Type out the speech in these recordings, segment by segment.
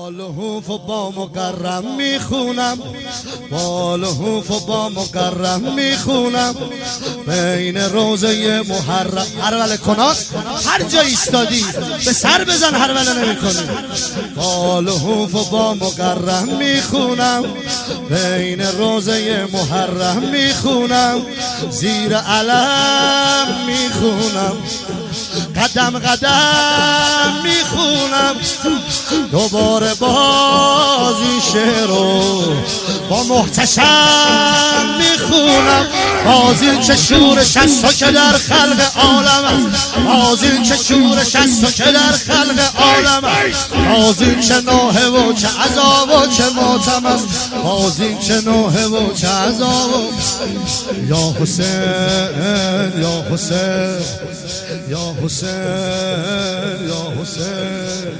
بالهوف و با مکرم میخونم، بالهوف و با مکرم میخونم، بین روزه محرم. هرول کنات هر جا ایستادی به سر بزن، هرول نمی کنی. بالهوف و با مکرم میخونم، بین روزه محرم میخونم، زیر علم میخونم، قدم قدم میخونم، دوباره باز این شعر رو با محتشم میخونم. باز این که شورش است که در خلق عالم است، باز این که شورش است که در خلق عالم است، باز این که نوحه و چه عذاب و چه ماتم است، باز این که نوحه و چه عذاب و یا حسین یا حسین یا حسین یا حسین.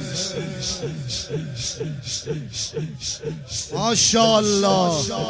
ماشاءالله.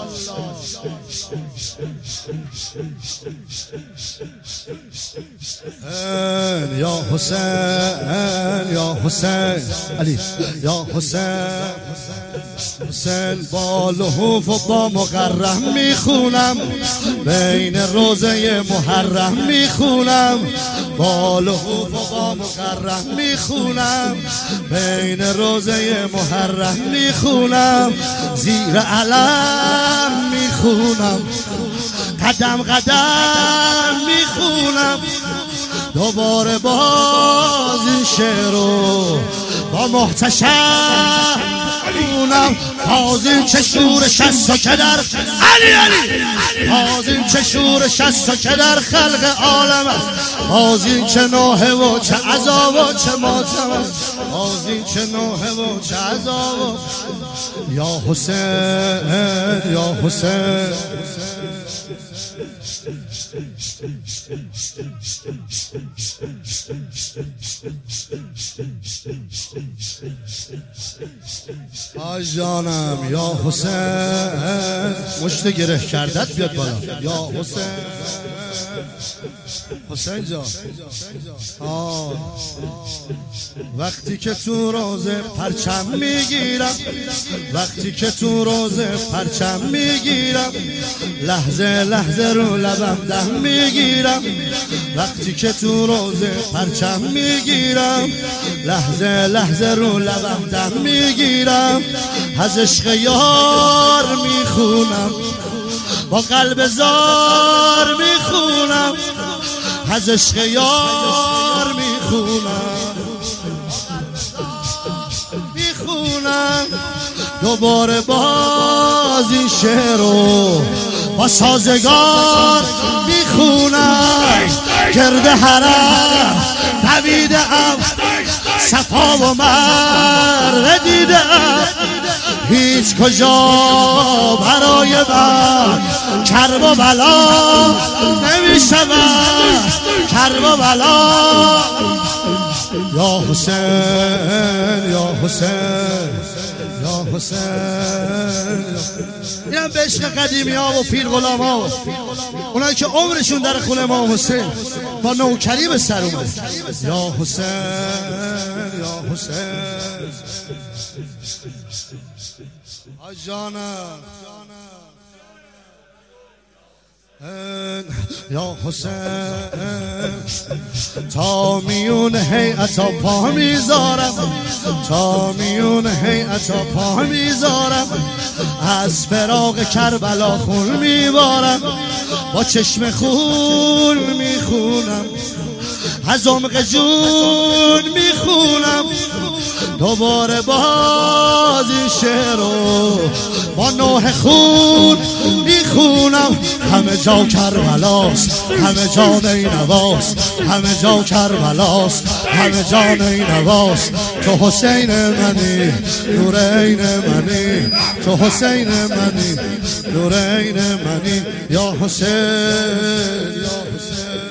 یا حسین یا حسین علی یا حسین حسین. با لحوف و با مکرم میخونم، بین روزه محرم میخونم، با لحوف و با مکرم میخونم، بین روزه محرم میخونم، زیر علم میخونم، قدم قدم میخونم، دوباره باز این شعر رو با محتشم میخونم. باز این چه شورش است که در علی علی، باز این چه شورش است که در خلق عالم است، باز این چه نوحه و چه عذاب و چه ماتم است، باز این چه نوحه و چه عذاب و یا حسین یا حسین. آی جانم یا حسین، مشت گره کردت بیاد بالا یا حسین. حسین جان وقتی که تو روزه پرچم میگیرم، وقتی که تو روزه پرچم میگیرم، لحظه لحظه رو لبم دم میگیرم، وقتی که تو روزه پرچم میگیرم، لحظه لحظه رو لبم دم میگیرم، از عشق یار میخونم، با قلب زار میخونم، از عشق یار میخونم، میخونم، دوباره باز این شعر رو با سازگار میخونم. گرد حرم دویدم، صفا و مروه دیدم، هیچ کجا برای من کرب و بلا نمیشود، کرب و بلا. یا حسین یا حسین یا حسین. اینم به عشق قدیمی ها و پیر غلام ها، اونایی که عمرشون در خونه امام حسین با نوکری به سر اومد. یا حسین یا حسین. آی جانم یا حسین. تا میون هیئت پا میذارم، تا میون هیئت پا میذارم، از فراق کربلا خون میبارم، با چشم خون میخونم، از عمق جون میخونم، دوباره باز این شعر رو با نوح خون میخونم. همه جا کربلاست، همه جا نینواست، همه جا کربلاست، همه جا نینواست. تو حسین منی نورین منی، تو حسین منی نورین منی. یا حسین یا حسین.